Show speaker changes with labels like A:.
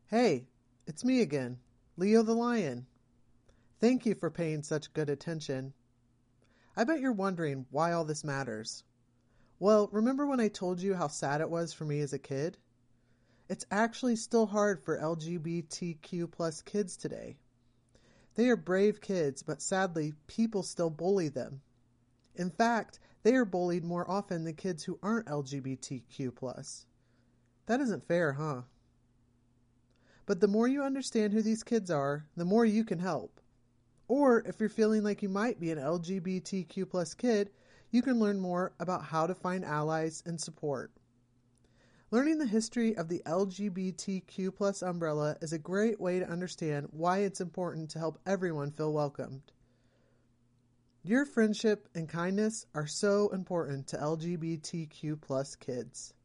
A: Hey, it's me again, Leo the Lion. Thank you for paying such good attention. I bet you're wondering why all this matters. Well, remember when I told you how sad it was for me as a kid? It's actually still hard for LGBTQ plus kids today. They are brave kids, but sadly, people still bully them. In fact, they are bullied more often than kids who aren't LGBTQ plus. That isn't fair, huh? But the more you understand who these kids are, the more you can help. Or if you're feeling like you might be an LGBTQ plus kid, you can learn more about how to find allies and support. Learning the history of the LGBTQ plus umbrella is a great way to understand why it's important to help everyone feel welcomed. Your friendship and kindness are so important to LGBTQ plus kids.